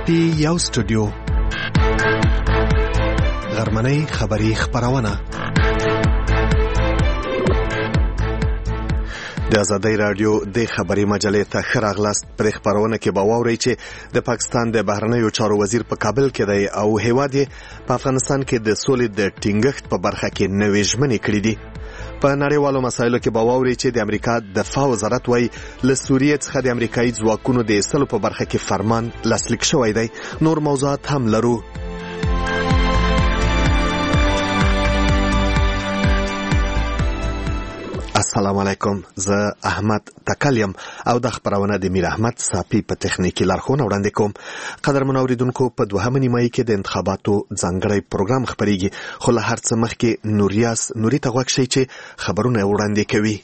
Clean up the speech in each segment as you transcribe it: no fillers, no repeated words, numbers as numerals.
پی یو سټوډیو غرمنۍ خبری خبرونه د آزادۍ رادیو د خبري مجلې ته خراغلاست پر خبرونه کې باوري چې د پاکستان د بهرنیو چارو وزیر په کابل کې دی او هیواد په افغانستان کې د سولې د ټینګښت په برخه کې نوې ژمنې کړې دي. په نړیوالو مسایلو کې باوري چې د امریکا دفاع وزارت وايي له سوریې څخه د امریکایي ځواکونو د ایستلو په برخه کې فرمان لاسلیک شوی دی. نور موضوعات هم لرو. السلام علیکم، زه احمد تکلیم او د خبرونه د میر احمد صافی په تخنیکی لارښوونه وړاندې کوم. قدرمن اوریدونکو، په دوهمه نیمایي کې د انتخاباتو ځانګړی پروګرام خبريږي، خو له هر څه مخکې نوري ته غوږ شئ چې خبرونه وړاندې کوي.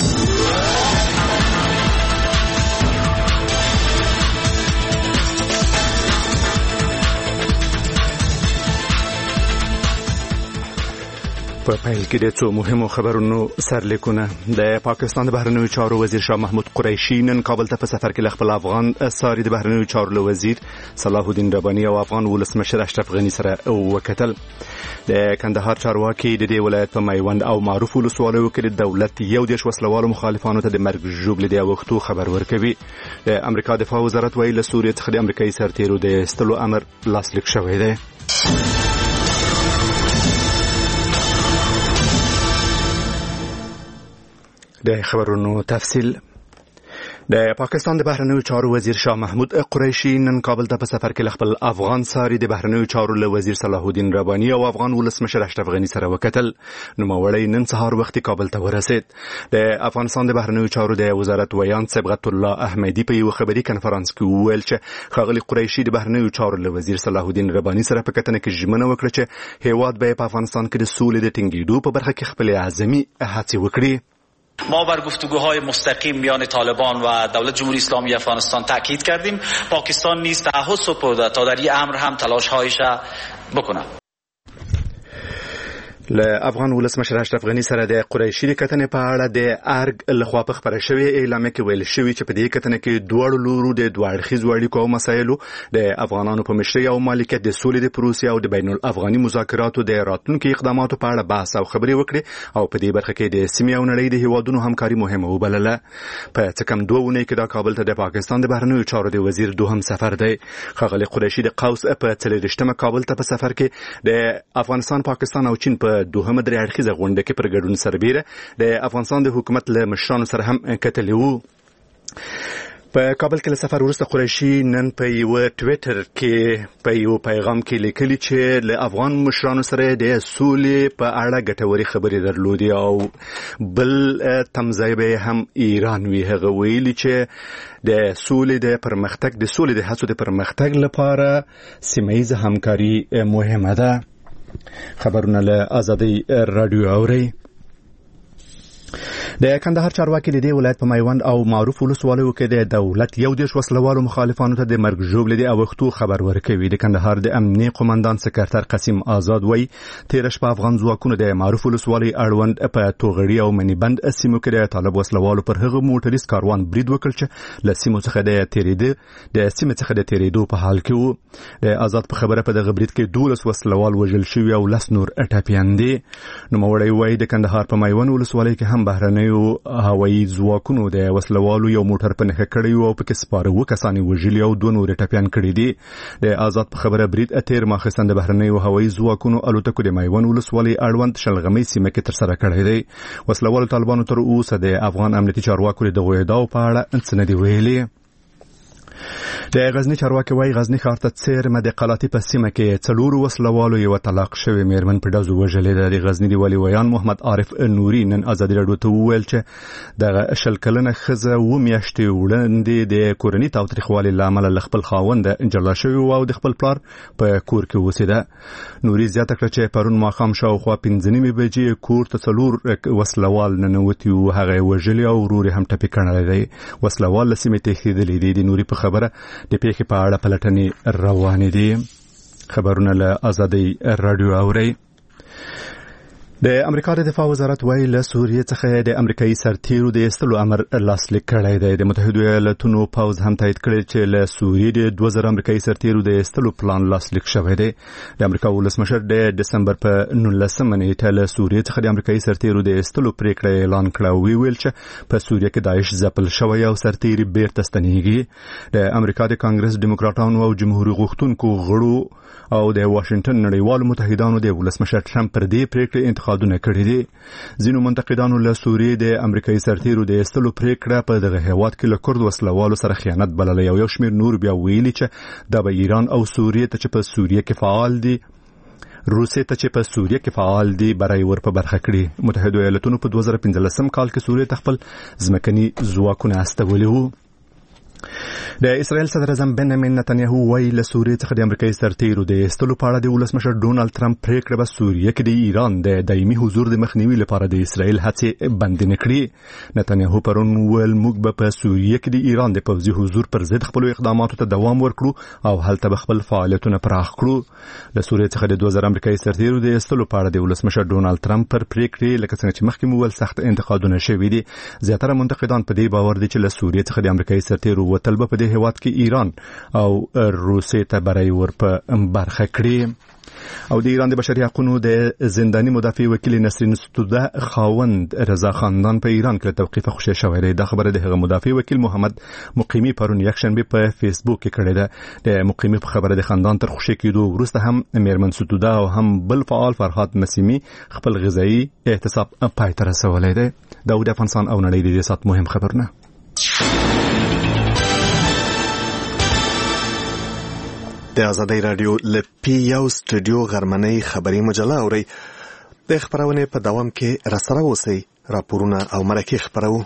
په پیل کې د څو مهمو خبرونو سرلیکونه. د پاکستان د بهرنیو چارو وزیر شاه محمود قریشي نن کابل ته په سفر کې خپل افغان ساري د بهرنیو چارو وزیر صلاح الدین رباني او افغان ولسمشر اشرف غنی سره وکتل. د کندهار چارواکي د دې ولایت په میوند او معروف ولسوالیو کې د دولت یو دیش وسلوالو مخالفانو ته د مرګ ژوبل دی وختو خبر ورکوي. د امریکا دفاع وزارت وایي له سوریې څخه د امریکایي سرتیرو د ایستلو امر لاسلیک شوی دی. د خبرونو تفصیل. د پاکستان د بهرنیو چارو وزیر شاه محمود قریشي نن کابل ته په سفر کې خپل افغان ساري د بهرنیو چارو له وزیر صلاح الدین رباني او افغان ولسمشر اشرف غنی سره وکتل. نوموړی نن سهار وخت کابل ته ورسید. د افغانستان د بهرنیو چارو د وزارت ویان صبغت الله احمدی په یو خبري کنفرانس کې وویل چې ښاغلي قریشي د بهرنیو چارو له وزیر صلاح الدین رباني سره په کتنه کې ژمنه وکړه چې هیواد به په افغانستان کې د سولې د ټینګېدو په برخه کې خپل اعظمي هڅې وکړي. ما بر گفتگوهای مستقیم میان طالبان و دولت جمهوری اسلامی افغانستان تاکید کردیم. پاکستان نیز تعهد سپرده تا در این امر هم تلاش‌هایش بکنه. له افغان ولسمشر اشرف غنی سره د قریشي د کتنې په اړه د ارګ لخوا په خبره شوې اعلامیه کې ویل شوی چې په دې کتنه کې دواړو لورو د دوړخیزو اړیکو او مسایلو د افغانانو په مشرۍ او مالکیت د سولې د پروسې او د بین الافغاني مذاکراتو د راتلونکو اقداماتو په اړه بحث او خبرې وکړي او په دې برخه کې د سیمې او نړۍ د هیوادونو همکاري مهمه وبلله. په څه کم 2 ونې کې د کابل ته د پاکستان د بهرنیو چارو د وزیر دوهم سفر دی. ښاغلي قریشي د قوس په 43مه کابل ته په سفر کې د افغانستان، پاکستان او چین په دوهمه درې اړخیزه غونډه کې پر ګډون سربیره د افغانستان د حکومت له مشرانو سره هم کتلي وو. په کابل کې له سفر وروسته قریشي نن په یو ټویټر کې په یو پیغام کې لیکلي چې له افغان مشرانو سره د سولې په اړه ګټوري خبرې درلودي او بل تمځای به هم ایران وی. هغه ویلي چې د سولې د پرمختګ د هڅو د پرمختګ لپاره سیمه‌ییزه همکاري مهمه ده. خبرونه له آزادۍ رادیو اوري. د کندهار چارواکي د دې ولایت په میوند او معروف ولسوالیو کې د دولت یو دیش وسلوالو مخالفانو ته د مرګ ژوبل دی او وختو خبر ورکوي. د کندهار د امنیه قومندان سکرټر قاسم آزاد وای تیر شپه افغان ځواکونو د معروف ولسوالۍ اړوند په توغړی او منیبند سیمو کې د طالب وسلوالو پر هغه موټریس کاروان برید وکړ چې له سیمو څخه د تیریدو په حال کې وو. د آزاد په خبره په دغه برید کې 12 وسلوال وژل شوی او 10 نور ټپيان دي. نوموړی وای د کندهار په میوند ولسوالۍ کې هم بهرنیو هوایي ځواکونو د وسلوالو یو موټر په نښه کړی او په کې سپاره کسان وژلي او 2 نور ټپيان کړي دي. د آزاد په خبره برید اتیر ماخستان د بهرنیو هوایي ځواکونو الوتکو د میوند ولسوالۍ اړوند شلغمۍ سیمه کې تر سره کړی دی. وسلوالو طالبانو تر اوسه د افغان امنیتي چارواکو د دغه ادعاو په اړه څه نه دی ویلي. د غزنی چارواکي وای غزنی ښار ته څیرمه د قلاتی په سیمه کې 4 وسلوالو یو طلاق شوی میرمن په دزو وژلې. د غزنی دی ولی ویان محمد عارف نوري نن آزادي رادیو ته وویل چې د شل کلنه خزه و میاشتې وړاندې د کورنۍ تاوتریخوالي لامل خپل خاوند جلا شوی او د خپل پلار په کور کې اوسېده. نوري زیاته کړ چې پرون ماخام شاوخوا 5:30 بجې کور ته 4 وسلوال ننوتي او هغه وژلي او ورور هم ټپي کړل دی. وسلوال لسمه تخیدلې دي. د نوري په خبره د پیښې په اړه پلټنې روانې دي. خبرونه له آزادۍ رادیو اوري. د امریکا د دفاع وزارت وايي له سوریې څخه د امریکایي سرتیرو د ایستلو امر لاسلیک کړی دی. د متحده ایالاتونو پوځ هم تایید کړی چې له سوریې د 2000 امریکایي سرتیرو د ایستلو پلان لاسلیک شوی دی. د امریکا ولسمشر د دسمبر په 19 نیټه له سوریې څخه د امریکایي سرتیرو د ایستلو پریکړه اعلان کړه او ویل چې په سوریې کې داعش ځپل شوی او سرتیري بیرته ستنیږي. د امریکا د کانګرس دیموکراتانو او جمهوریت غوښتونکو غړو او د واشنگټن نړیوالو متحدانو د ولسمشر ټرمپ پر دې پریکړه انتقادونه کړي دي. ځینو منتقدانو له سوریې د امریکایي سرتیرو د ایستلو پریکړه په دغه هیواد کې له کورد وسلوالو سره خیانت بللې او یو شمېر نور بیا ویلي چې دا به ایران او سوریې ته چې په سوریې کې فعال دي روسیې ته چې په سوریې کې فعال دي برای ور په برخه کړي. متحده ایالاتونو په 2015 کال کې سوریې ته خپل ځمکني ځواکونه استولي وو. د اسرائیل صدر اعظم بنیامین نتنیاهو وايي له سوریې څخه د امریکایي سرتیرو د ایستلو په اړه د ولسمشر ډونالد ټرمپ پریکړه به سوریې کې د ایران د دایمي حضور د مخنیوي لپاره د اسرائیل هڅې بند نه کړي. نتنیاهو پرون ویل موږ به په سوریې کې د ایران د پوځي حضور پر ضد خپل اقداماتو ته دوام ورکړو او هلته به خپل فعالیتونه پراخ کړو. له سوریې څخه د 2000 امریکایي سرتیرو د ایستلو په اړه د ولسمشر ډونالد ټرمپ پر پریکړې لکه څنګه چې مخکې مو ویل سخت انتقادونه شوي دي. زیاتره منتقدان په دې باور دي چې له سوریې څخه د امریکایي سرتیرو وتل به په دې هیواد کې ایران او روسیې ته برای ور په برخه کړي. او د ایران د بشري حقوقو د زنداني مدافع وکیل نسرین ستوده خاوند رضا خاندان په ایران کې توقیف خوشی شوی دی. د خبره د هغه مدافع وکیل محمد مقیمی پرون یکشنبه په فیسبوک کې کړی ده. د مقیمی په خبره د خاندان تر خوشی کېدو وروسته هم میرمن ستوده او هم بل فعال فرهاد مسیمی خپل غذایی احتساب پای ته رسولی دی. داود افغانستان او نړۍ د سات مهم خبرونه. د آزادۍ رادیو لپی یو سټوډیو غرمنۍ خبري مجله اوري. د خبرونه په دوام کې راسره اوسئ. راپورونه او مرکې خبرو.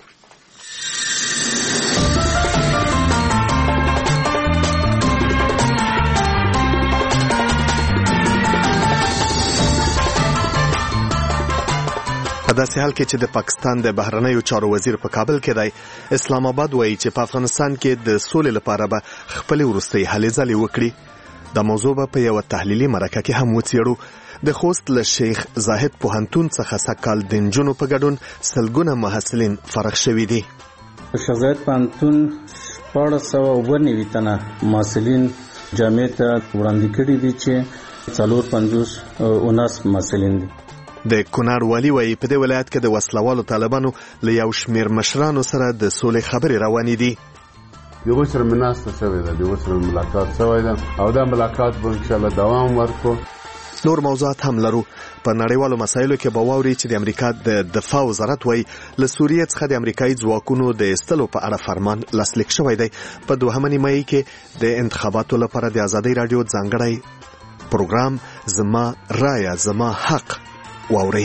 په داسې حال کې چې د پاکستان د بهرنیو چارو وزیر په کابل کې دی، اسلام آباد وایي چې په افغانستان کې د سولې لپاره به خپل وروستۍ هلې ځلې وکړي. د موضوع په یو تحلیلي مرکه کې هم وڅېړو. د خوست له شیخ زاهد پوهنتون څخه سکال د نجونو په ګډون سلګونه محصلین فارغ شوي دي. شیخ زاهد پوهنتون 1499 تنه محصلین جامعې ته وړاندې کړي دي چې 450 محصلین دي. د کونړ والی وایي په دې ولایت کې د وسلوالو طالبانو له یو شمېر مشرانو سره د سولې خبرې روانې دي. دیو سره مناسته شوی ده، دیو سره ملاقات شوی ده او دا ملاقات به ان شاء الله دوام ورکړو. نور موضوعات هم لرو. په نړیوالو مسایلو کې به واوري چې د امریکا د دفاع وزارت وايي له سوریې څخه د امریکایي ځواکونو د ایستلو په اړه فرمان لاسلیک شوی دی. په 2 مې کې د انتخاباتو لپاره د آزادۍ رادیو ځانګړی پروګرام زما رایه زما حق واوري.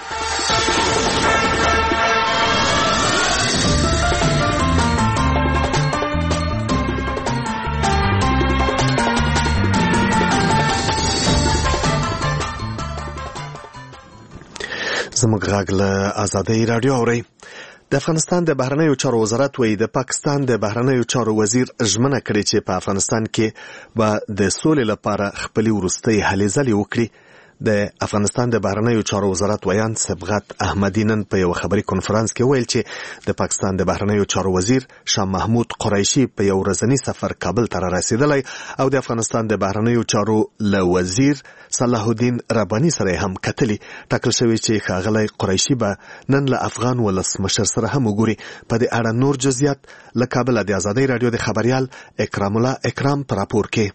زموږ غږ له آزادۍ رادیو اوري. د افغانستان د بهرنیو چارو وزارت وایي د پاکستان د بهرنیو چارو وزیر ژمنه کړې چې په افغانستان کې به د سولې لپاره خپل وروستۍ هلې ځلې وکړي. د افغانستان د بهرنیو چارو وزارت ویان صبغت احمدی نن په یو خبري کنفرانس کې ویل چې د پاکستان د بهرنیو چارو وزیر شاه محمود قریشي په یو ورځنی سفر کابل ته رسیدلی او د افغانستان د بهرنیو چارو له وزیر صلاح الدین ربانی سره هم کتلی. ټاکل شوی چې ښاغلی قریشي به نن له افغان ولسمشر سره هم وګوري. په دې اړه نور جزئیات له کابل د آزادۍ رادیو د خبريال اکرام الله اکرام پر راپور کې.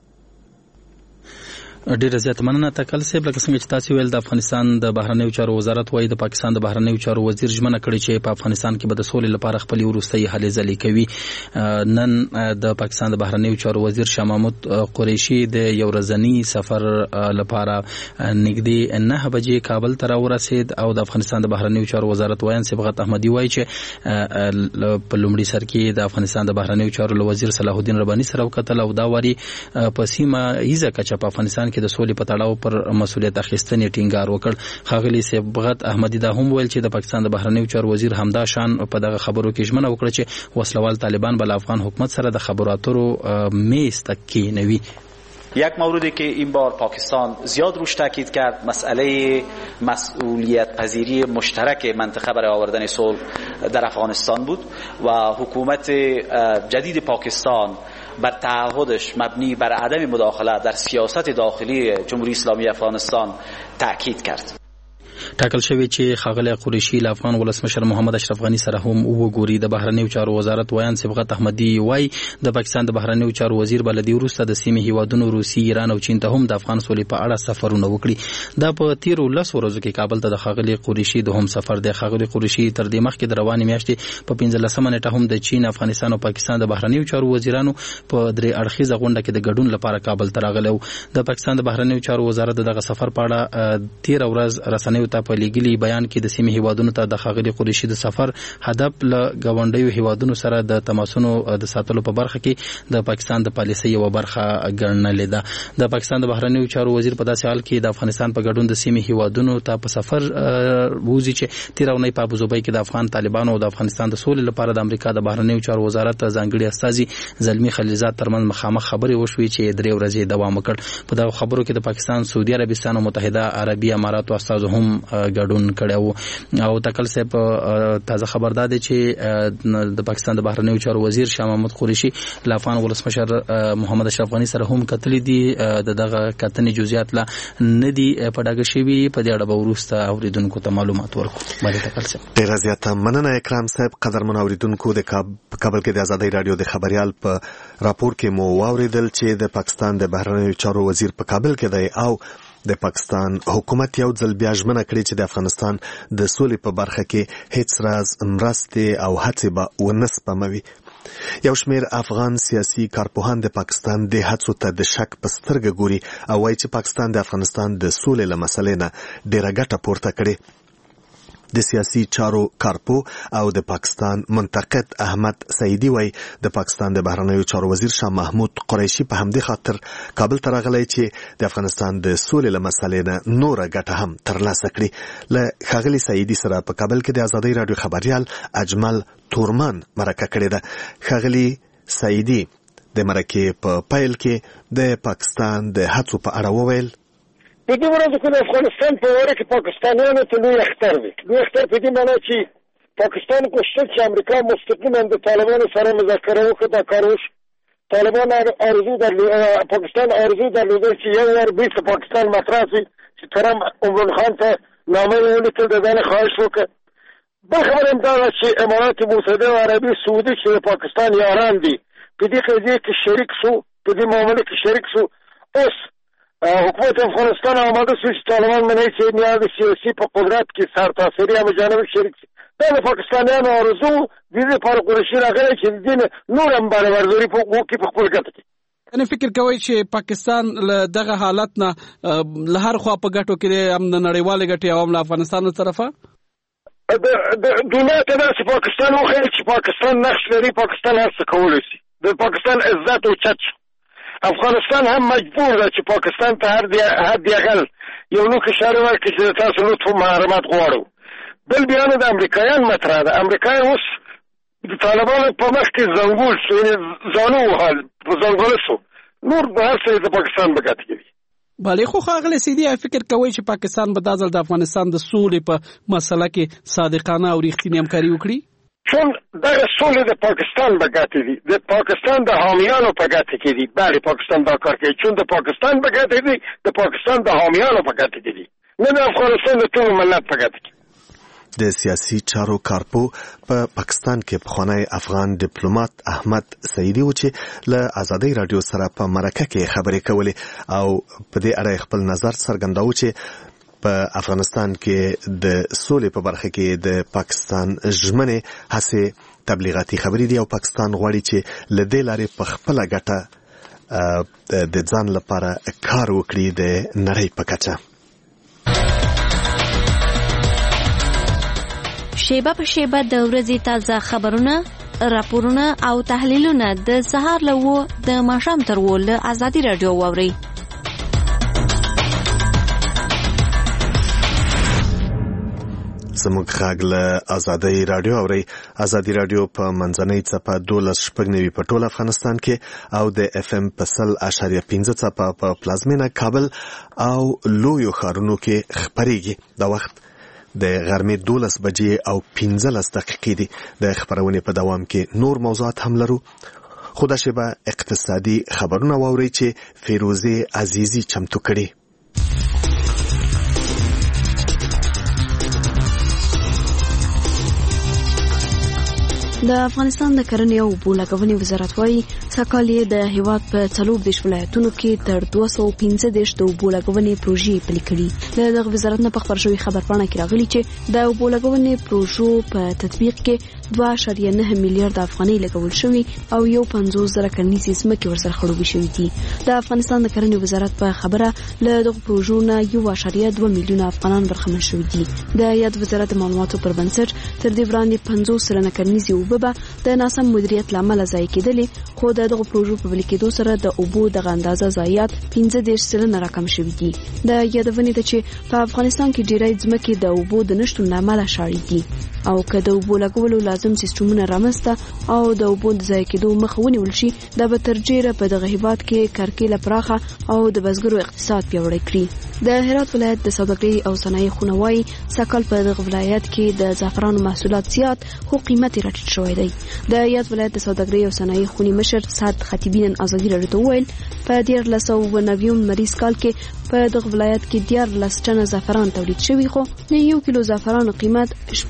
ډیره زیاته مننه تکل صاحب. لکه څنګه چې تاسو ویل د افغانستان د بهرنیو چارو وزارت وايي د پاکستان د بهرنیو چارو وزیر ژمنه کړې چې په افغانستان کې به د سولې لپاره خپل وروستۍ هلې ځلې کوي. نن د پاکستان د بهرنیو چارو وزیر شاه محمود قریشي د یو ورځنی سفر لپاره نږدې 9 بجې کابل ته راورسید او د افغانستان د بهرنیو چارو وزارت وایي صبغت احمدی وايي چې په لومړي سر کې د افغانستان د بهرنیو چارو وزیر صلاح الدین ربانی سره وکتل او دا واری په سیمه ایزه کچه په افغانستان کې د سولې په تړاو پر مسولیت اخیستنې ټینګار وکړ. ښاغلي صبغت احمدی دا هم ویل چې د پاکستان د بهرنیو چارو وزیر همدا شان په دغه خبرو کې ژمنه وکړه چې وسلوال طالبان بل افغان حکومت سره د خبرو اترو میز ته کېنوي. یک موردی که این بار پاکستان زیاد روش تاکید کرد مسئله مسئولیت پذیری مشترک منطقه برای آوردن صلح در افغانستان بود و حکومت جدید پاکستان بر تعهدش مبنی بر عدم مداخله در سیاست داخلی جمهوری اسلامی افغانستان تاکید کرد. ټاکل شوی چې ښاغلی قریشي له افغان ولسمشر محمد اشرف غني سره هم وګوري. د بهرنیو چارو وزارت ویان صبغت احمدي وای د پاکستان د بهرنیو چارو وزیر بلدي وروسته د سیمې هیوادونو روسي، ایران او چین ته هم د افغان سولې په اړه سفرونه وکړي. دا په تیرو 10 ورځو کې کابل ته د ښاغلی قریشي دوهم سفر دی. ښاغلی قریشي تر دې مخکې د روانې میاشتې په 15 نیټه هم د چین، افغانستان او پاکستان د بهرنیو چارو وزیرانو په درې اړخیزه غونډه کې د ګډون لپاره کابل ته راغلی. د پاکستان د بهرنیو چارو وزارت دغه سفر په اړه 13 ورځ رسنیو ته په لیږلي بیان کې د سیمې هیوادونو ته د ښاغلي قریشي د سفر هدف له ګاونډیو هیوادونو سره د تماسونو د ساتلو په برخه کې د پاکستان د پالیسۍ یو برخه ګڼلې ده. د پاکستان د بهرنیو چارو وزیر په داسې حال کې د افغانستان په ګډون د سیمې هیوادونو ته په سفر وځي چې تیر اونۍ په ابوظبي کې د افغان طالبانو او د افغانستان د سولې لپاره د امریکا د بهرنیو چارو وزارت ځانګړي استازي زلمی خلیلزاد ترمن مخامخ خبرې وشوې چې 3 ورځې دوام وکړ. په دغه خبرو کې د پاکستان، سعودي عربستان او متحده عربي امارات استازو هم ګډون کړو. او تکل صاحب تازه خبردار دی چې د پاکستان د بهرنیو چارو وزیر شاه محمود قریشي له افغان ولسمشر محمد اشرف غني سره هم کتلې دي. دغه کتنې جزئیات لا نه دي په ډاګه شوي. په دې اړه به وروسته اوریدونکو ته معلومات ورکړو. باندې تکل صاحب ډیره زیاته مننه اکرام صاحب. قدرمن اوریدونکو د کابل کې د آزادۍ رادیو د خبريال په راپور کې مو واوریدل چې د پاکستان د بهرنیو چارو وزیر په کابل کې دی او د پاکستان حکومت یو ځل بیا ژمنه کړې چې د افغانستان د سولې په برخه کې هیڅ راز مرستې او هڅې به ونه سپموي. یو شمېر افغان سیاسي کارپوهان د پاکستان د هڅو ته د شک په سترګه ګوري او وایي چې پاکستان د افغانستان د سولې له مسلې نه ډېره ګټه پورته کړې. د سیاسي چارو کارپو او د پاکستان منتقد احمد سعیدی وای د پاکستان د بهرنیو چارو وزیر شاه محمود قریشي په همدې خاطر کابل ته راغلی چې د افغانستان د سولې له مسلې نه نوره ګټه هم ترلاسه کړي. له ښاغلي سعیدي سره په کابل کې د آزادۍ رادیو خبريال اجمل تورمان مرکه کړې ده. ښاغلي سعیدي د مرکې په پیل کې د پاکستان د هڅو په اړه وویل. په دې ورځو کې د افغانستان په وړه کې پاکستانیانو ته لوی اختر وي. لوی اختر په دې معنی چې پاکستان کوشش چې امریکا مستقیما د طالبانو سره مذاکره وکړي. دا کار وشو. طالبان پاکستان آرزو درلوده چې یو وار بیرته پاکستان مطرح شي چې ترام عمران خان ته نامه ولیکل د دې خواهش وکړ. بل خبر هم دا چې امارات متحده عربي سعودي چې پاکستان یاران دي په دې قضیه کې شریک شو، په دې معاملې کې شریک شو. اوس حکومت افغانستان آماده شو چې طالبان منعي چې نیاز سیاسي په قدرت کې سرتاسري هم جانب شریک شي. دا د پاکستانیانو آرزو د دې لپاره قریشي راغلی چې د دې نور هم برابرداري وکړي په خپل ګټه کې. یعنې فکر کوئ چې پاکستان له دغه حالت نه له هر خوا په ګټو کې هم د نړیوالې ګټې او هم له افغانستان له طرفه د دنیا ته داسې پاکستان وښیي چې پاکستان نقش لري، پاکستان هر څه کولی شي. د پاکستان عزت اوچت شو. افغانستان هم مجبور ده چې پاکستان ته حد اقل یو نوک اشاره ورکړي چې تاسو لطف و محرمت غواړو. بل بیان د امریکایان مطرح ده. امریکایان اوس د طالبانو په مخ کې زنګول شو، یعنې زانو وهل په زنګوله شو. نور به هر څه د پاکستان په ګټه کې وي. بله خو ښاغلی سیدي فکر کوئ چې پاکستان به دا ځل د افغانستان د سولې په مسله کې صادقانه او رښتینې همکاري وکړي؟ چون دغه سولې د پاکستان په ګټه دي، د پاکستان د حامیانو په ګټه کې دي. بله پاکستان دا کار کوي چون د پاکستان په ګټه دي، د پاکستان د حامیانو په ګټه کې دي، نه د افغانستان د ټول ملت په ګټه کې. د سیاسي چارو کارپو په پاکستان کې پخوانی افغان ډیپلوماټ احمد سعیدي و چې له آزادۍ رادیو سره په مرکه کې خبرې کولې او په دې اړه خپل نظر څرګنداوه چې په افغانستان کې د سولې په برخه کې د پاکستان ژمنې هڅې تبلیغاتي خبرې دي او پاکستان غواړي چې له دې لارې په خپله ګټه د ځان لپاره کار وکړي د نړۍ په کچه. شیبه په شیبه د ورځې تازه خبرونه، راپورونه او تحلیلونه د سهار له 9 د ماښام تر 10 له آزادۍ رادیو واورئ. زموږ غږ له ازادۍ رادیو اوري. ازادي رادیو په منځنۍ څپه 12.9 په ټول افغانستان کې او د اف ام په 100.5 څپه په پلازمینه کابل او لویو ښارونو کې خبريږي. دا وخت د غرمې 12 بجې او 15 دقیقې دي. د خبرونې په دوام کې نور موضوعات هم لرو. خو دا شیبه اقتصادي خبرونه واوري چې فیروزه عزیزی چمتو کړي. د افغانستان د کرنې او اوبو لګونې وزارت وايي سږکال یې د هیواد په 40 ولایتونو کې تر 215 د اوبو لګونې پروژې پلي کړي. دغه وزارت نه په خبر شوی خبرپاڼه کې راغلي چې د اوبو لګونې پروژو په تطبیق کې 2.9 میلیارډ افغانۍ لګول شوي او 150,000 کرنیزې ځمکې ورسره خړوبې شوې دي. د افغانستان د کرنې وزارت په خبره له دغه پروژو نه 1.2 میلیون افغانان برخمن شوي دي. د یاد وزارت معلوماتو پر بنسټ تر دې وړاندې 50 کرنیزې اوبه د ناسم مدیریت لامل ضایع کېدلې، خو دغه پروژو په بل کېدو سره د اوبو د اندازه ضایعات 15% راکم شوي دي. د یادونې ده چې په افغانستان کې ډېری ځمکې د اوبو د نشټون لامل شاړې دي او که د اوبو لګولو لازم سیستمونه رامنځته او د اوبو د ضایع کېدو مخه ونیول شي، دا به تر ډېره په دغه هیواد کې کرکیله پراخه او د بزګرو اقتصاد پیاوړی کړي. د هرات ولایت د سوداګرۍ او صنایع خونه وايي سږکال په دغه ولایت کې د زعفرانو محصولات زیات خو قیمت یې راټیټ شوی دی. د یاد ولایت د سوداګرۍ او صنایع خونې مشر سعد خطیبی نن ازادي راډیو ته وویل په 1990 مریض کال کې په دغه ولایت کې 14 ټنه زعفران تولید شوی، خو د 1 کیلو زعفران قیمت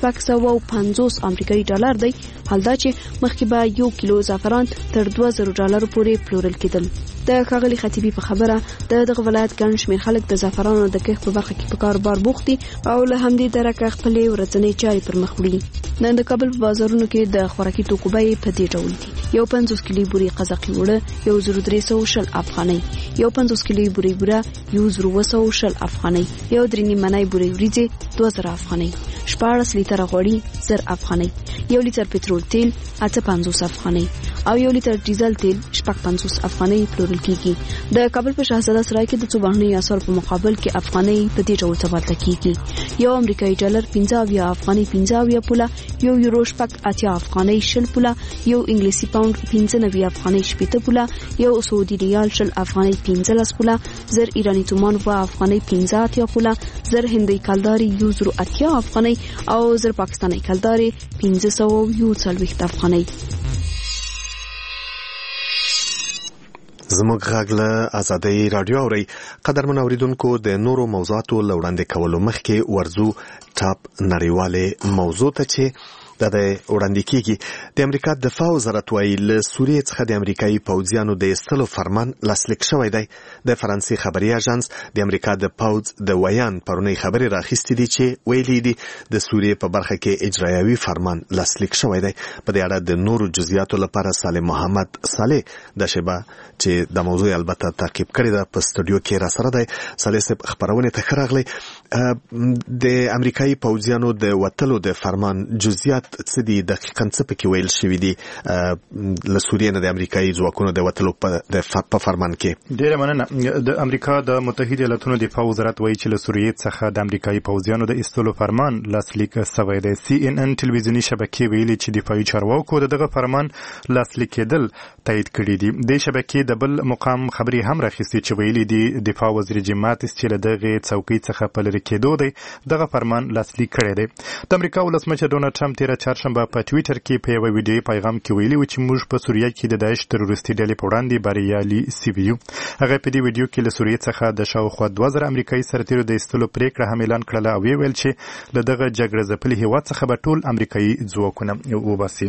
650 امریکایي ډالر دی، حال دا چې مخکې به 1 کیلو زعفران تر 2000 ډالر پورې پلورل کېدل. د ښاغلي خطیبی په خبره دغه ولایت ګڼ شمېر خلک د زعفرانو د کښت په برخه کې په کاروبار بوخت دي او له همدې درکه خپلې ورځنۍ چارې پر مخ وړي. نن د کابل په بازارونو کې د خوراکي توکو بیې په دې ډول دي: 50 کیلو بوري قزاقي وړه 1320 افغانۍ، 50 کیلو بوري بوره 1220 افغانۍ، 1.5 منای بوري وریځې 2000 افغانۍ، 14 لیټر غوړي 1000 افغانۍ، 1 لیټر پټرول تیل 850 افغانۍ او 1 لیټر ډیزل تیل 50 افغانۍ پلورل کیږي. د کابل په شاهزاده سرای کې د څو بهرنیو اسعارو په مقابل کې افغانۍ په دې ډول تبادله کیږي: 1 امریکایي ډالر 15 افغانۍ 15 پوله، 1 یورو 80 افغانۍ 20 پوله، 1 انګلیسي پاوند 95 افغانۍ 70 پوله، 1 سعودي ریال 20 افغانۍ 15 پوله، 1000 ایرانی تومان 2 افغانۍ 15 پوله، 1000 هندۍ کلداري 180 افغانۍ او 1000 پاکستاني کلداري 540 افغانۍ. زموږ غږ له ازادۍ رادیو اوري. قدرمن اوریدونکو، د نورو موضوعاتو لوړاندې کولو مخکې ورزو ټاپ نړیواله موضوع ته چې د وړاندې کیږي. د امریکا دفاع وزارت وايي له سوریې څخه د امریکایي پوځیانو د ایستلو فرمان لاسلیک شوی دی. د فرانسې خبري اژانس د امریکا د پوځ د ویان پرونی خبري راخستې دي چې ویلي دي د سوریې په برخه کې اجرایوي فرمان لاسلیک شوی دی. په دې اړه د نورو جزئیاتو لپاره صالح محمد صالح د شبا چې د موضوع البته تعقیب کړی دا په استودیو کې را سره دی. صالح صاحب، خبرونه تخراغلي د امریکایي پوځیانو د وټلو د فرمان جزئیات څه دي؟ دقیقاً څه پکې ویل شوی دي له سوریې نه د امریکایي ځواکونو د وټلو په فرمان کې؟ ډیره مننه. د امریکا د متحده ایالاتونو دفاع وزارت وایي چې له سوریې څخه د امریکایي پوځیانو د ایستلو فرمان لاسلیک شوی دی. CNN ټلویزیونی شبکې ویلي چې دفاعي چارواکو دغه فرمان لاسلیک کېدل تایید کړی دی. د شبکې د بل مقام خبري هم راخستې چې ویلي دي دفاع وزیر جیم ماتس چې له دغه څوکۍ څخه په لری کېدو دی دغه فرمان لاسلیک کړی دی. د امریکا ولسمشر ډونالډ ټرمپ تیر چهارشنبه په ټوئیټر کې په یو ویډیو پیغام کې ویلي و چې موږ په سوریه کې د داعش تروریستي ډلې په وړاندې بریالي سوي یو. هغه په دې ویډیو کې له سوریې څخه د شاوخوا 2000 امریکایي سرتیرو د ایستلو پریکړه هم اعلان کړله او ویل چې له دغه جګړه ځپلي هیواد څخه به ټول امریکایي ځواکونه وباسي.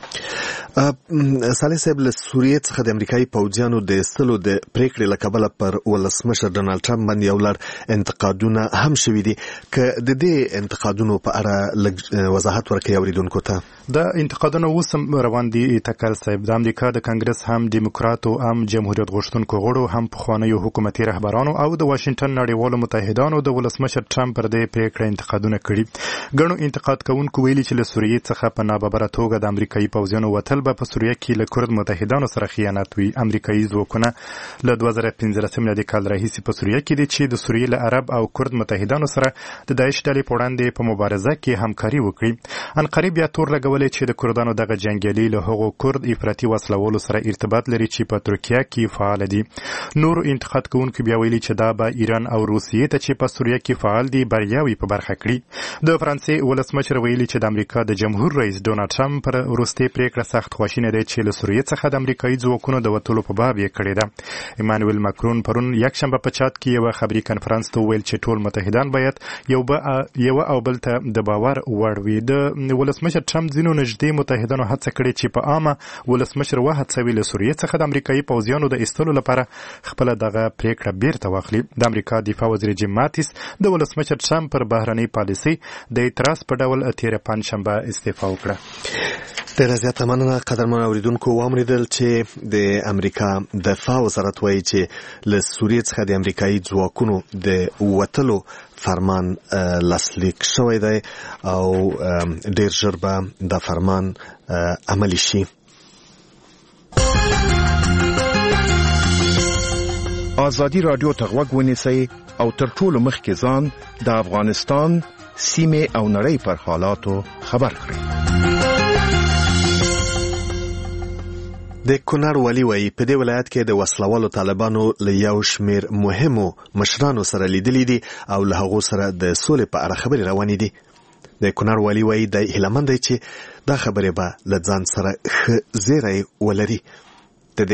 صالح صاحب، له سوریې څخه د امریکایي پوځیانو د ایستلو د پریکړې له کبله پر ولسمشر ډونالډ ټرمپ باندې یو لړ انتقادونه هم شوي دي. که د دې انتقادونو په اړه وضاحت ورکړئ اوریدونکو ته. دا انتقادونه اوس هم روان دي. تکل صاحب، د امریکا د کانګرس هم دیموکراتو هم جمهوریت غوښتونکو غړو هم پخوانیو حکومتي رهبرانو او د واشنگټن نړیوالو متحدانو د ولسمشر ټرمپ پر دې پریکړه انتقادونه کړي. ګڼو انتقاد کوونکو ویلي چې له سوریې څخه په ناببره توګه د امریکایي پوځیانو وتل تل به په سوریه کې له کورد متحدانو سره خیانت وي. امریکایي ځواکونه له 2015 میلادي کال راهیسې په سوریه کې دي چې د سوریې له عرب او کورد متحدانو سره د داعش ډلې په وړاندې په مبارزه کې همکاري وکړي. انقره بیا تور لګولې چې د کردانو دغه جنګیالي له هغو کورد افراطي وسلوالو سره ارتباط لري چې په ترکیه کې فعال دي. نور انتقاد کوونکي بیا ویلي چې دا به ایران او روسیې ته چې په سوریه کې فعال دي بریاوي په برخه کړي. د فرانسې ولسمشر ویلي چې د امریکا د جمهور رئیس ډونالډ ټرمپ پر وروستۍ پریکړه سخت خواشینی دی چې له سوریې څخه د امریکایي ځواکونو د وتلو په باب یې کړې ده. ایمانوئل ماکرون پرون یکشنبه په چاد کې یو خبري کنفرانس ته ویل چې ټول متحدان باید یو او بل ته د باور وړ وي. د ولسمشر ټرمپ ځینو نږدې متحدانو هڅه کړې چې په عامه ولسمشر وهڅوي له سوریې څخه د امریکایي پوځیانو د ایستلو لپاره خپل دغه پریکړه بیرته واخلي. د امریکا دفاع وزیر جیم ماتیس د ولسمشر ټرمپ پر بهرنۍ پالیسۍ د اعتراض په ډول تېره پنجشنبه استعفا وکړه. ډېره زیاته مننه قدرمنو اوریدونکو. واوریدل چې د امریکا دفاع وزارت وایي چې له سوریې څخه د امریکایي ځواکونو د وتلو فرمان لاسلیک شوی دی او ډېر ژر به دا فرمان عملي شي. ازادي رادیو ته غوږ ونیسئ او تر ټولو مخکې ځان د افغانستان سیمې او نړۍ پر حالاتو خبر کړئ. د کونړ والي وایي په دې ولایت کې د وسلوالو طالبانو له یو شمېر مهمو مشرانو سره لیدلي دي او له هغو سره د سولې په اړه خبرې روانې دي. د کونړ والي وایي د هیله مند دی چې دا خبرې به له ځان سره ښه زیری ولري. د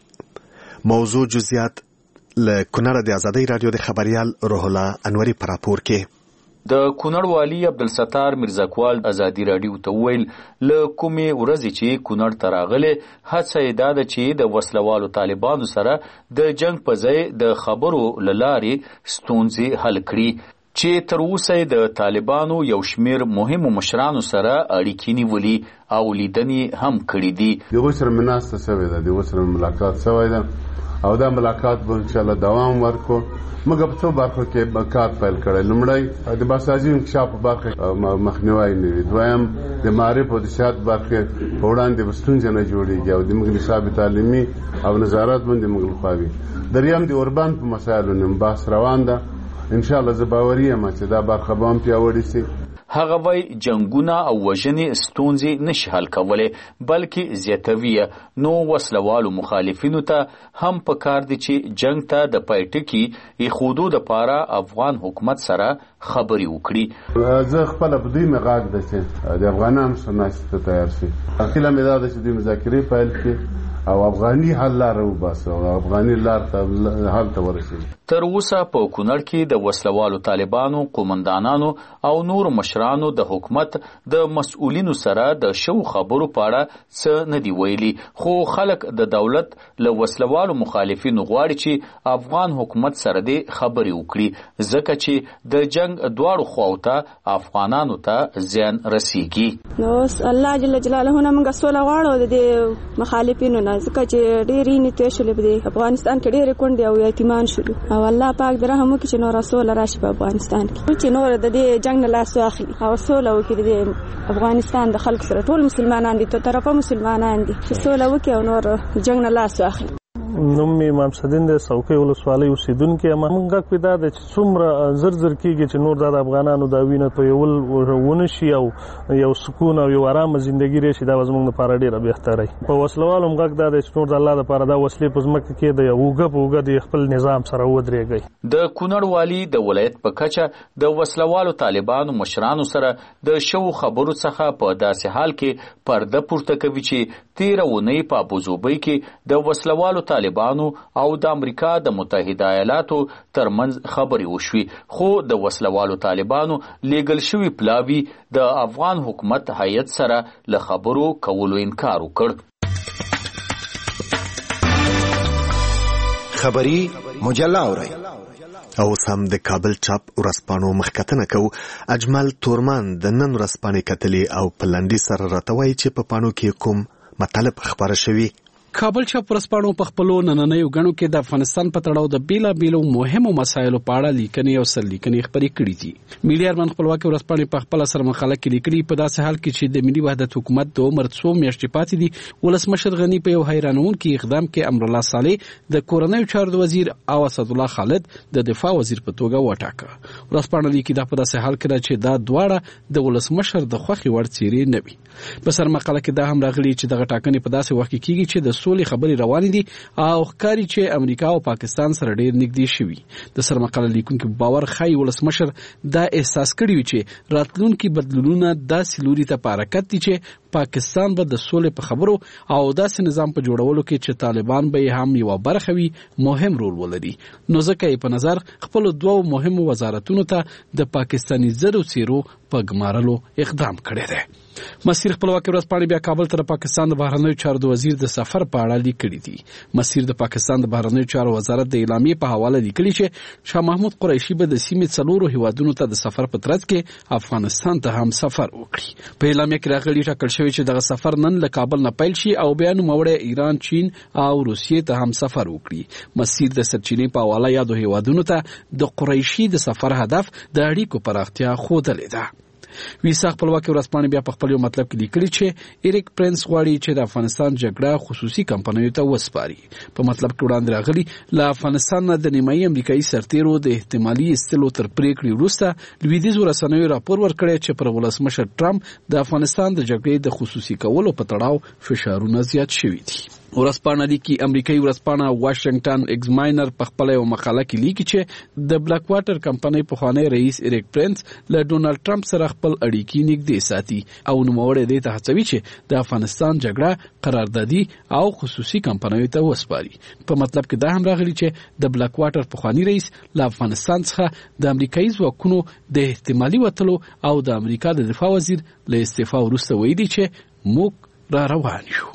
دې موضوع جزئیات له کونړ د ازادۍ رادیو د خبریال روح الله انوري په راپور کې. د کونړ والی عبدالستار میرزاکوال ازادي رادیو ته ویل له کومې ورځې چې کونړ ته راغلی هڅه یې دا ده چې د وسلوالو طالبانو سره د جنگ په ځای د خبرو له لارې ستونزې حل کړي چې تر اوسه د طالبانو یو شمیر مهمو مشرانو سره اړیکې نیولي او لیدنې هم کړي دي. دغه سره مناسته شوې ده، دغه سره ملاقات شوی ده او دا ملاقات به انشاءالله دوام ورکو. موږ په څو برخو کې به کار پیل کړی. لومړی د باسازي انکشاف په برخه مخنیوی نه وي، دویم د معرف او د سیاحت برخه په وړاندې به ستونزې نه جوړېږي او د موږ نصاب تعلیمي او نظارت باندې موږ لخوا وي. دریم د اوربان په مسایلو نه بحث روان ده. انشاءالله زه باوري یم چې دا برخه به هم پیاوړې شي. هغه وای جنگونه او وژنې ستونزې نشي حل کولی بلکې زیاتوي. نو وسلوالو مخالفینو ته هم په کار دي چې جنگ ته د پای ټکي ایښودو دپاره افغان حکومت سره خبرې وکړي. زه خپله په دوی مې غږ ده چې د افغانانو سره ناستې ته تیار شي. هیله مې دا ده چې دوی مذاکرې پیل کړي او افغاني حل لاره وباسي او افغاني لار ته حل ته ورسېږي. تر اوسه په کونړ کې د وسلوالو طالبانو قومندانانو او نور مشرانو د حکومت د مسؤلینو سره د شو خبرو په اړه څه نه دی ویلي، خو خلک د دولت له وسلوالو مخالفینو غواړي چې افغان حکومت سره دې خبرې وکړي ځکه چې د جنگ دواړو خواو ته افغانانو ته زیان رسیږي. نو الله جل جلاله نه موږ سوله غواړو د مخالفینو نه ځکه چې ډېرې نیټې شولې په افغانستان کې ډېرې کونډې او یتیمان شولو او الله پاک د رحم وکړي چې نور سوله راشي په افغانستان کې چې نور د دې جنگ نه لاس واخلي او سوله وکړي د افغانستان د خلکو سره. ټول مسلمانان دي، تو طرفه مسلمانان دي چې سوله وکړي او نور جنگ نه لاس واخلي. نوم می امام صدین د څوکۍ ولسوالۍ اوسیدونکي یم. موږ پیدا د څومره زر کېږي چې نور د افغانانو د وینې تویول ونه شي او یو سکون او یو آرامه ژوندګي راشي. دا زموږ لپاره ډېره بهتره وي. په وسلوالو موږ دا د نور د الله لپاره دا وسلې په ځمکه کې د اوږه په اوږه د خپل نظام سره ودرېږي. د کونړ والي د ولایت په کچه د وسلوالو طالبانو مشرانو سره د شو خبرو څخه په داسې حال کې پرده پورته کوي چې 13 اونۍ په ابوظبي کې د وسلوالو طالبانو او د امریکا د متحده ایالاتو ترمنځ خبرې وشوي، خو د وسلوالو طالبانو لیږل شوي پلاوي د افغان حکومت هیئت سره له خبرو کولو انکار وکړ. خبری مجله اورئ. او سم د کابل چاپ ورځپاڼو مخکتنه کو. اجمل تورمان د نن ورځپاڼې کتلې او په لنډي سره راته وایي چې په پاڼو کې کوم مطلب خبره شوي. کابل چاپ ورځپاڼو په خپلو نننیو غنو کې د افغانستان په تړاو د بیلابیلو مهمو مسایلو په اړه لیکنې او سرلیکنې خپرې کړې دي. ملي ارمان خپلواکي ورځپاڼې په خپل سر مقاله کې لیکلي په داسې حال کې چې د ملي وحدت حکومت د عمر څو میاشتې پاتې دي، ولسمشر غنی په یو حیرانونکي اقدام کې امرالله صالح د کورنیو چارو وزیر او اسدالله خالد د دفاع وزیر په توګه وټاکه. ورځپاڼه لیکي دا په داسې حال کې چې دا دواړه د ولسمشر د خوښې وړ څیرې نه وي. په سر مقاله کې دا هم راغلي چې دغه ټاکنې په داسې وخت کې کیږي چې د سولې خبرې روانې دي او ښکاري چې امریکا او پاکستان سره ډېر نږدې شوي. د سر مقاله لیکونکو باور ښایي ولسمشر دا احساس کړی وي چې راتلونکي بدلونونه داسې لوري ته په حرکت دي چې پاکستان به د سولې په خبرو او داسې نظام په جوړولو کې چې طالبان به هم یو برخه وي مهم رول ولري. نو ځکه یې په نظر خپل دوه مهمو وزارتونو ته د پاکستاني زرو څیرو په ګمارلو اقدام کړی دی. مسیر خپلواکي ورځپاڼې بیا کابل ته د پاکستان د بهرنیو چارو د وزیر د سفر په اړه لیکلي دي. مسیر د پاکستان د بهرنیو چارو وزارت د اعلامیې په حواله لیکلي چې شاه محمود قریشي به د سیمې 4 هیوادونو ته د سفر په ترڅ کې افغانستان ته هم سفر وکړي. په اعلامیه کې راغلي ټاکل شوی چې دغه سفر نن له کابل نه پیل شي او بیا نوموړی ایران، چین او روسیې ته هم سفر وکړي. مسیر د سرچینې په حواله یادو هیوادونو ته د قریشي د سفر هدف د اړیکو پراختیا ښودلې ده. ویسا خپلواکي ورځپاڼې بیا په خپل یو مطلب کې لیکلي چې ایریک پرنس غواړي چې د افغانستان جګړه خصوصي کمپنیو ته وسپاري. په مطلب کې وړاندې راغلي له افغانستان نه د نیمایي امریکایي سرتیرو د احتمالي ایستلو تر پریکړې وروسته لویدیځو رسنیو راپور ورکړی چې پر ولسمشر ټرمپ د افغانستان د جګړې د خصوصي کولو په تړاو فشارونه زیات شوي دي. ورځپاڼه لیکي امریکایي ورځپاڼه واشنگټن ایگزامینر په خپل یو مقاله کې لیکي چې د بلیک واټر کمپنۍ پخوانی رئیس ایریک پرنس له ډونالد ټرمپ سره خپل اړیکې نږدې ساتي او نوموړی دې ته هڅوي چې د افغانستان جګړه قراردادي او خصوصي کمپنیو ته وسپاري. په مطلب کې دا هم راغلي چې د بلیک واټر پخوانی رئیس له افغانستان څخه د امریکایي ځواکونو د احتمالي وتلو او د امریکا د دفاع وزیر له استعفا وروسته ویلي چې موږ را روان یو.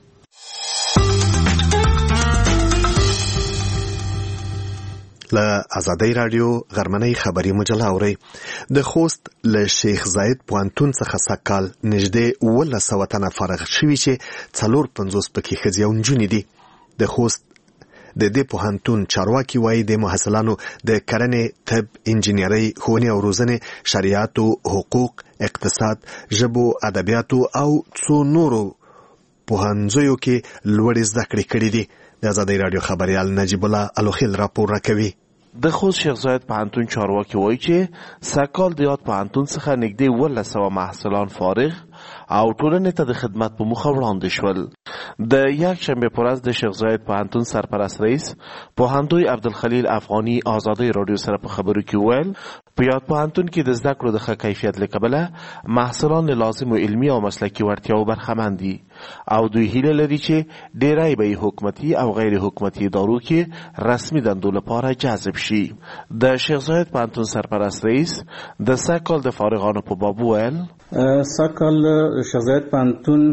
له ازادۍ رادیو غرمنۍ خبري مجله اوري. د خوست له شیخ زاید پوهنتون څخه سږ کال نږدې 1100 تنه فارغ شوي چې 450 پکې ښځې او نجونې دي. د خوست د دې پوهنتون چارواکي وایي د محصلانو د کرنې، طب، انجینرۍ، ښوونې او روزنې، شریعت، حقوق، اقتصاد، ژبو، ادبیاتو او څو نورو پوهنځیو کې لوړې زده کړې کړې دي. د ازادۍ رادیو خبریال نجیب الله الوخیل راپور راکوي. د خوست شیخ زاید پوهنتون چارواکي وایي چې سږکال د یاد پوهنتون څخه نږدې 1100 محصلان فارغ او ټولنې ته د خدمت په موخه وړاندې شول. د یکشنبه پر ورځ د شیخ زاید پوهنتون سرپرست رئیس پوهندوی عبدالخلیل افغانی ازادۍ رادیو سره په خبرو کې وویل په یاد پوهنتون کې د زده کړو د ښه کیفیت له کبله محصلان له لازمو علمي او مسلکي وړتیاو برخمن دي او دوی هیله لري چې ډیری به حکومتي او غیر حکومتي ادارو کې رسمي دندو لپاره جذب شي. د شیخ زاید پوهنتون سرپرست رئیس د سږکال د فارغانو په باب وویل سږکال شیخ زاید پوهنتون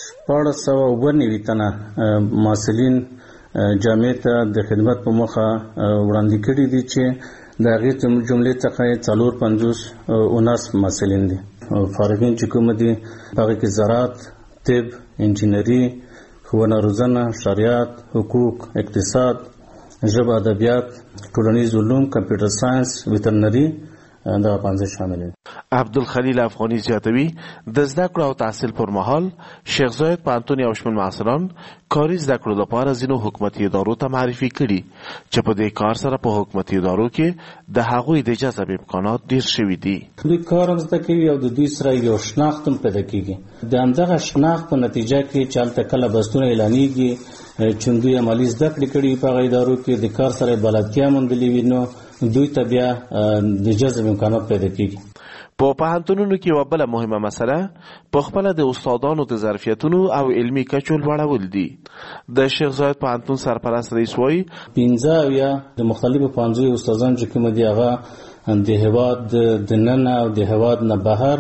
1490 تنه محصلین جامعې ته د خدمت په موخه وړاندې کړي دي چې د هغې جملې څخه 450 محصلین دي. فارغین چې کوم دي په هغې کې زراعت، طب، انجینري، ښوونه روزنه، شریعت، حقوق، اقتصاد، ژبه، ادبیات، ټولنیز علوم، کمپیوټر ساینس، ویترنري دا 15 شامل دي. عبدالخلیل افغانی زیاتوي د زده کړو او تحصیل پر مهال شیخ زاید پوهنتون یو شمېر محصلان کاري زده کړو لپاره ځینو حکومتي ادارو ته معرفي کړي چې په دې کار سره په حکومتي ادارو کې د هغوی د جذب امکانات ډیر شوي دي. دوی کار هم زده کوي او د دوی سره یو شناخت هم پیدا کیږي. د همدغه شناخت په نتیجه کې چې هلته کله بستونه اعلانیږي چې دوی عملي زده کړې کړي په هغه ادارو کې د کار سره بلدتیا موندلې وي نو دوی ته بیا د جذب امکانات پیدا کیږي. په پوهنتونونو کې یوه بله مهمه مسله په خپله د استادانو د ظرفیتونو او علمي کچو لوړول دي. د شیخ زاید پوهنتون سرپرست رئیس وایي 15 د مختلفو پوهنځیو استادان چې کوم دي هغه د هېواد دننه او د هېواد نه بهر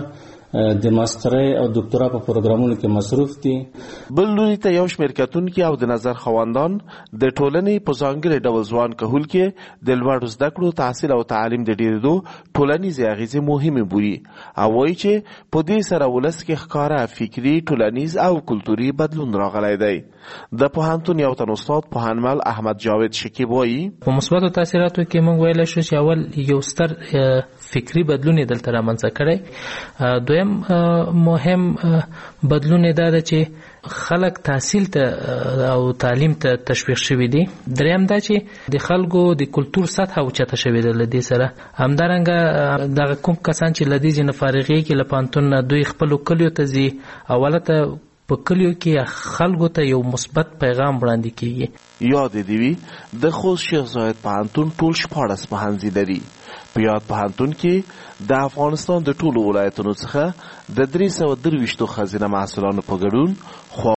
د ماسترۍ او دکتورا په پروګرامونو کې مصروف دي. بل لوري ته یو شمېر کتونکي او د نظر خواندان د ټولنې په ځانګړي ډول ځوان کهول کې د لوړو زده کړو، تحصیل او تعلیم د ډېرېدو ټولنیزې اغېزې مهمې بولي او وایي چې په دې سره ولس کې ښکاره فکري، ټولنیز او کلتوري بدلون راغلی دی. د پوهنتون یو تن استاد پوهنمل احمد جاوید شکیب وایي په مثبتو تاثیراتو کې موږ ویلی شو چې اول یو ستر فکري بدلون یې دلته رامنځته کړی. دویم مهم بدلون یې دا ده چې خلک تحصیل ته او تعلیم ته تشویق شوي دي. دریم دا چې د خلکو د کلتور سطحه اوچته شوې ده. له دې سره همدارنګه دغه کوم کسان چې له دې ځای نه فارغېږي له پوهنتون نه دوی خپلو کلیو ته ځي، اوله ته په کلیو کې خلکو ته یو مثبت پیغام وړاندې کیږي. یاد دې وي د خوست شیخ زاید پوهنتون ټول 14 پوهنځي لري. په یاد پوهنتون کې د افغانستان د ټولو ولایتونو څخه د 323 ښځینه محصلانو په ګډون